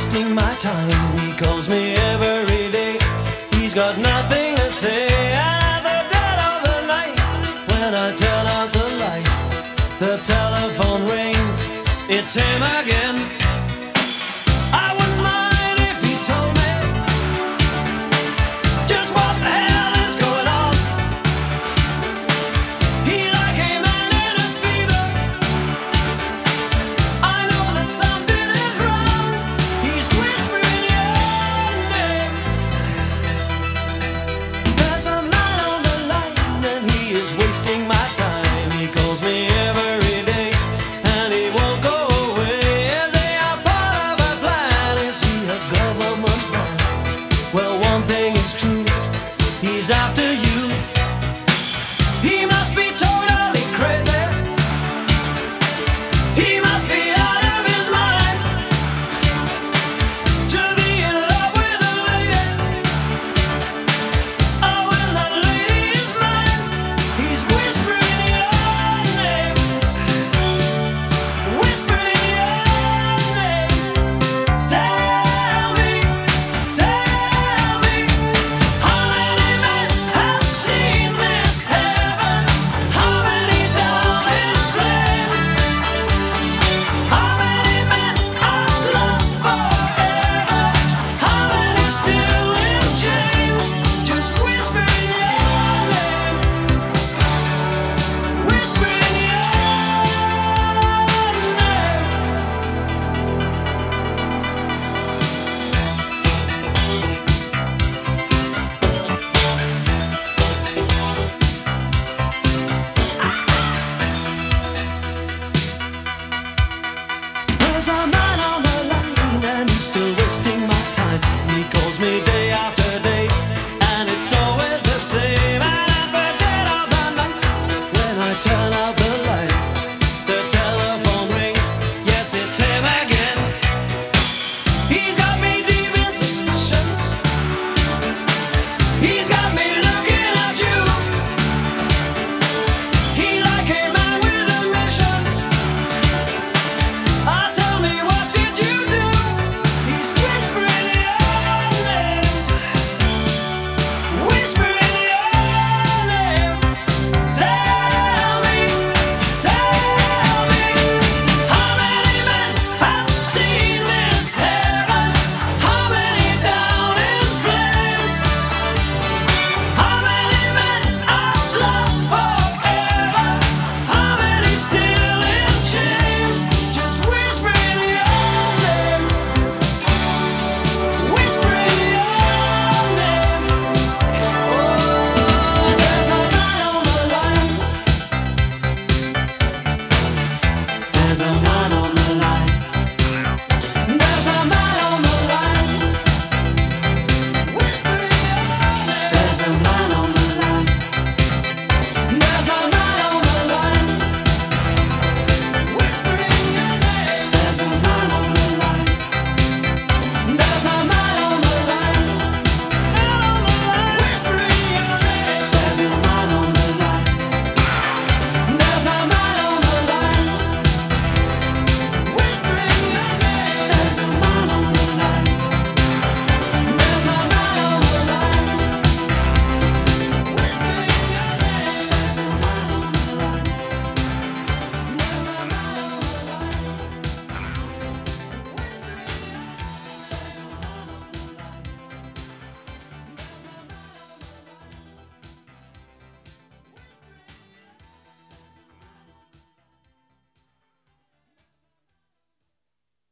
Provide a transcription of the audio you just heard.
wasting my time. He calls me every day. He's got nothing to say. At the dead of the night, when I turn out the light, the telephone rings. It's him again. I wouldn't mind if he told me just what the hell is going on. He like a man in a fever. I know that something is wrong. He's whispering your name. There's a man on the line and he is wasting my time. He calls me every day and he won't go away. Is he a part of a plan? Is he a government man? Well, one thing is true, he's after you. He must be totally crazy. He must be out of his mind to be in love with a lady. Oh, when that lady is mine, he's whispering your name, whispering your name. Tell me, how many men have seen this heaven? How many down in flames? How many men are lost forever? How many still in chains? Just whispering your name, whispering your name. There's a man on the line and he's still wasting my time. He calls me day after day and it's always the same. And at the dead of the night, when I turn out the light, the telephone rings. Yes, it's him again. He's got me deep in suspicion. He's got me